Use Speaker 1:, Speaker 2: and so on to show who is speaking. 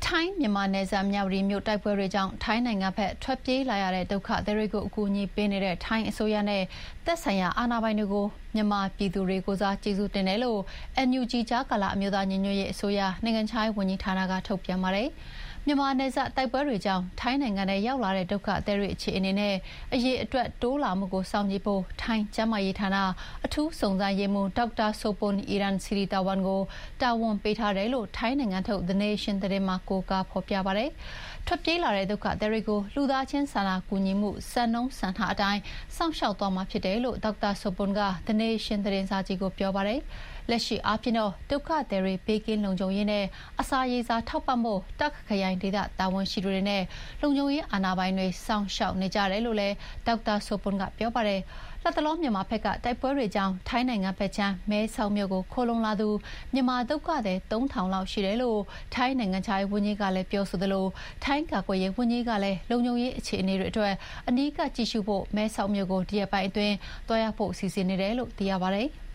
Speaker 1: ထိုင်းမြန်မာနယ်စပ်မြဝတီမြို့တိုက်ပွဲတွေကြောင့်ထိုင်းနိုင်ငံဘက်ထွက်ပြေးလာရတဲ့ဒုက္ခသည်တွေကိုအကူအညီပေးနေတဲ့ထိုင်းအစိုးရနဲ့သက်ဆိုင်ရာအာဏာပိုင်တွေကိုမြန်မာပြည်သူတွေကိုစားကျေးဇူးတင်တယ်လို့ NUG ကြားကာလအမျိုးသားညီညွတ်ရေးအစိုးရနိုင်ငံခြားရေးဝန်ကြီးဌာနကထုတ်ပြန်ပါတယ်။မြန်မာနယ်စပ်တိုက်ပွဲတွေကြောင့်ထိုင်းနိုင်ငံထဲရောက်လာတဲ့ဒုက္ခသည်တွေအခြေအနေနဲ့အရေးအတွက်တိုးလာမှုကိုစောင့်ကြည့်ဖို့ထိုင်းကျန်းမာရေးဌာနအထူးစုံစမ်းရေးမှူးဒေါက်တာဆိုပွန်အီရန်စီရီတာဝန်ကိုတာဝန်ပေးထားတယ်လို့ထိုင်းနိုင်ငံထုတ် The Nation သတင်းမှာကိုးကားဖော်ပြပါတယ်။ထွက်ပြေးလာတဲ့ဒုက္ခသည်တွေကိုလူသားချင်းစာနာကူညီမှုစံနှုန်းစံထားအတိုင်းစောင့်ရှောက်သွားမှာဖြစ်တယ်လို့ဒေါက်တာဆိုပွန်က The Nation သတင်းစာကြီးကိုပြောပါတယ်။လက်ရှိအားဖြင့်တော့ဒုက္ခသည်တွေဘေးကင်းလုံခြုံရေးနဲ့အစာရေစာထောက်ပံ့ဖို့တပ်ခရိုင်ဒေသတာဝန်ရှိသူတွေနဲ့လုံခြုံရေးအာဏာပိုင်တွေစောင့်ရှောက်နေကြတယ်လို့လည်းဒေါက်တာဆိုပွန်ကပြောပါတယ်။လက်တလုံးမြန်မာဘက်ကတိုက်ပွဲတွေကြောင့်ထိုင်းနိုင်ငံဘက်ခြမ်းမဲဆောက်မြို့ကိုခိုးလုံလာသူမြန်မာဒုက္ခသည်3000လောက်ရှိတယ်လို့ထိုင်းနိုင်ငံခြားရေးဝန်ကြီးကလည်းပြောဆိုသလိုထိုင်းကာကွယ်ရေးဝန်ကြီးကလည်းလုံခြုံရေးအခြေအနေတွေအတွက်အနီးကပ်ကြည့်ရှုဖို့မဲဆောက်မြို့ကိုဒီရက်ပိုင်းအတွင်းတွားရောက်ဖို့စီစဉ်နေတယ်လို့သိရပါတယ်။